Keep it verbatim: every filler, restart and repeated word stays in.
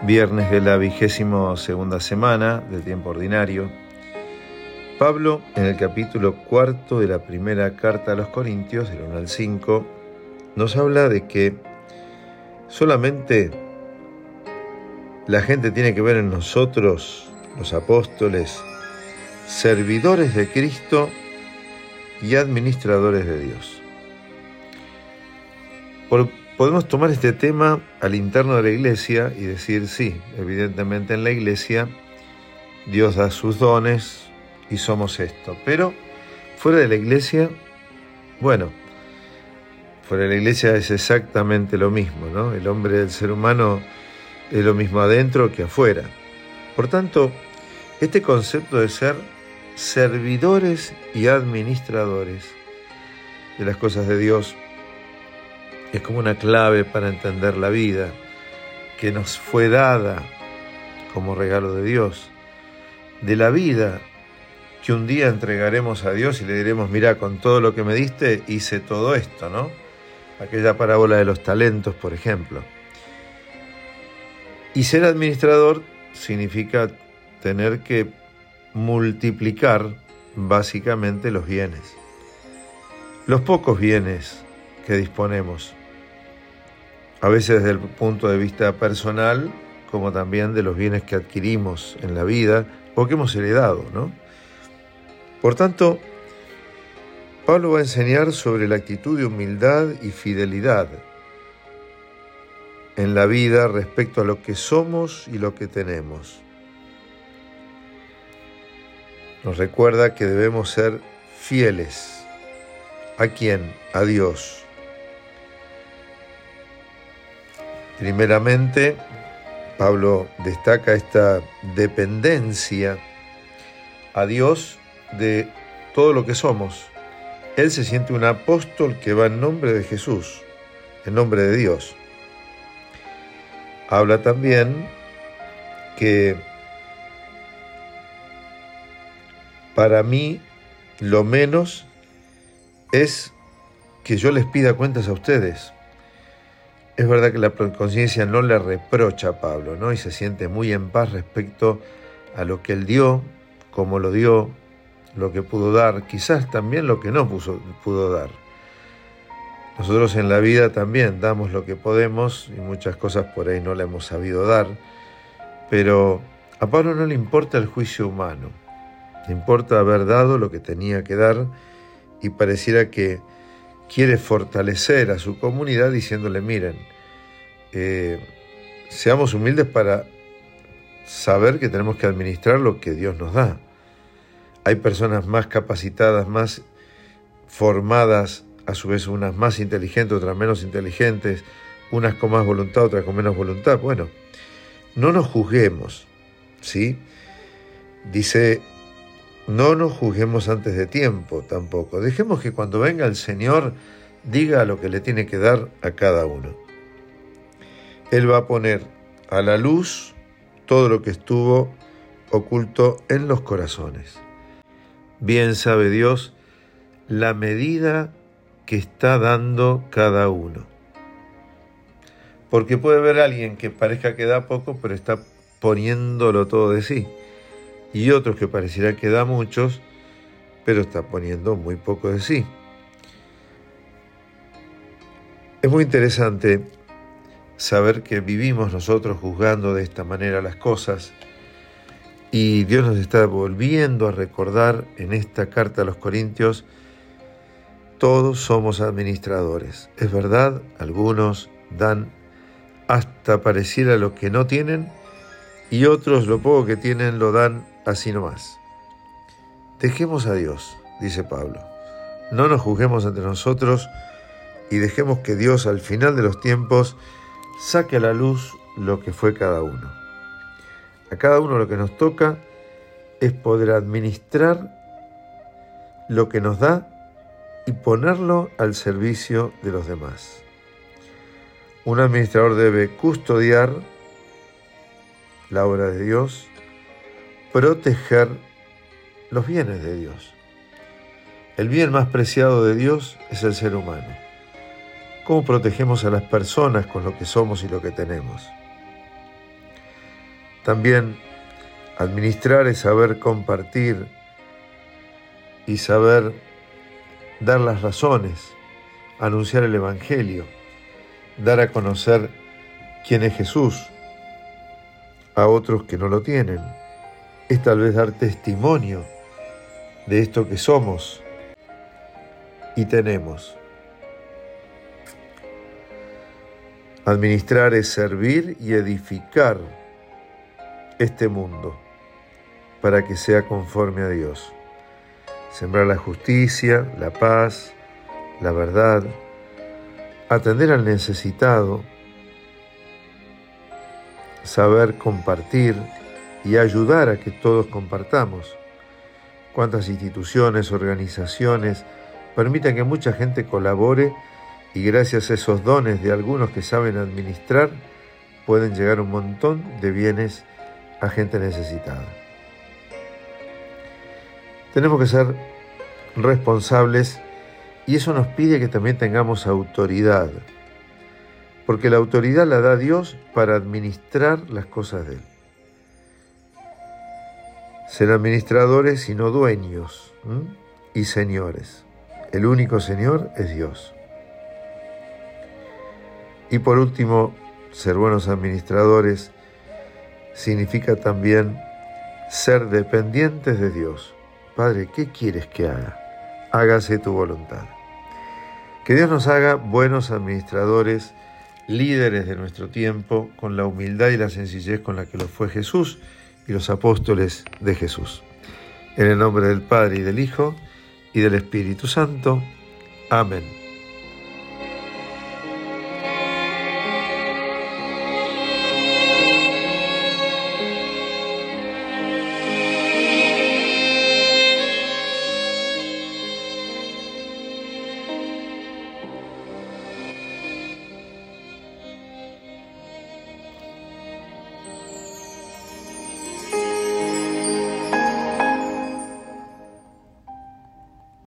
Viernes de la vigésimo segunda semana del tiempo ordinario. Pablo, en el capítulo cuarto de la primera carta a los Corintios, del uno al cinco, nos habla de que solamente la gente tiene que ver en nosotros, los apóstoles, servidores de Cristo y administradores de Dios. Por, podemos tomar este tema al interno de la iglesia y decir, sí, evidentemente en la iglesia Dios da sus dones y somos esto, pero fuera de la iglesia, bueno, fuera de la iglesia es exactamente lo mismo, ¿no? El hombre, el ser humano es lo mismo adentro que afuera. Por tanto, este concepto de ser servidores y administradores de las cosas de Dios es como una clave para entender la vida que nos fue dada como regalo de Dios, de la vida que un día entregaremos a Dios y le diremos, mira, con todo lo que me diste hice todo esto, ¿no? Aquella parábola de los talentos, por ejemplo. Y ser administrador significa tener que multiplicar básicamente los bienes, los pocos bienes que disponemos, a veces desde el punto de vista personal, como también de los bienes que adquirimos en la vida o que hemos heredado, ¿no? Por tanto, Pablo va a enseñar sobre la actitud de humildad y fidelidad en la vida respecto a lo que somos y lo que tenemos. Nos recuerda que debemos ser fieles. ¿A quién? A Dios. Primeramente, Pablo destaca esta dependencia a Dios de todo lo que somos. Él se siente un apóstol que va en nombre de Jesús, en nombre de Dios. Habla también que para mí lo menos es que yo les pida cuentas a ustedes. Es verdad que la conciencia no le reprocha a Pablo, ¿no? Y se siente muy en paz respecto a lo que él dio, cómo lo dio, lo que pudo dar, quizás también lo que no puso, pudo dar. Nosotros en la vida también damos lo que podemos y muchas cosas por ahí no le hemos sabido dar, pero a Pablo no le importa el juicio humano, le importa haber dado lo que tenía que dar y pareciera que quiere fortalecer a su comunidad diciéndole, miren, eh, seamos humildes para saber que tenemos que administrar lo que Dios nos da. Hay personas más capacitadas, más formadas, a su vez unas más inteligentes, otras menos inteligentes, unas con más voluntad, otras con menos voluntad. Bueno, no nos juzguemos, ¿sí? Dice, no nos juzguemos antes de tiempo tampoco. Dejemos que cuando venga el Señor diga lo que le tiene que dar a cada uno. Él va a poner a la luz todo lo que estuvo oculto en los corazones. Bien sabe Dios la medida que está dando cada uno. Porque puede haber alguien que parezca que da poco, pero está poniéndolo todo de sí. Y otros que pareciera que da muchos, pero está poniendo muy poco de sí. Es muy interesante saber que vivimos nosotros juzgando de esta manera las cosas y Dios nos está volviendo a recordar en esta carta a los Corintios, todos somos administradores. Es verdad, algunos dan hasta pareciera lo que no tienen y otros lo poco que tienen lo dan así nomás. Dejemos a Dios, dice Pablo. No nos juzguemos entre nosotros y dejemos que Dios al final de los tiempos saque a la luz lo que fue cada uno. A cada uno lo que nos toca es poder administrar lo que nos da y ponerlo al servicio de los demás. Un administrador debe custodiar la obra de Dios, proteger los bienes de Dios. El bien más preciado de Dios es el ser humano. ¿Cómo protegemos a las personas con lo que somos y lo que tenemos? También administrar es saber compartir y saber dar las razones, anunciar el Evangelio, dar a conocer quién es Jesús a otros que no lo tienen. Es tal vez dar testimonio de esto que somos y tenemos. Administrar es servir y edificar este mundo para que sea conforme a Dios. Sembrar la justicia, la paz, la verdad, atender al necesitado, saber compartir y ayudar a que todos compartamos. Cuántas instituciones, organizaciones permiten que mucha gente colabore y gracias a esos dones de algunos que saben administrar, pueden llegar un montón de bienes a gente necesitada. Tenemos que ser responsables y eso nos pide que también tengamos autoridad, porque la autoridad la da Dios para administrar las cosas de Él. Ser administradores y no dueños, ¿m? y señores. El único Señor es Dios. Y por último, ser buenos administradores significa también ser dependientes de Dios. Padre, ¿qué quieres que haga? Hágase tu voluntad. Que Dios nos haga buenos administradores, líderes de nuestro tiempo, con la humildad y la sencillez con la que lo fue Jesús y los apóstoles de Jesús. En el nombre del Padre y del Hijo y del Espíritu Santo. Amén.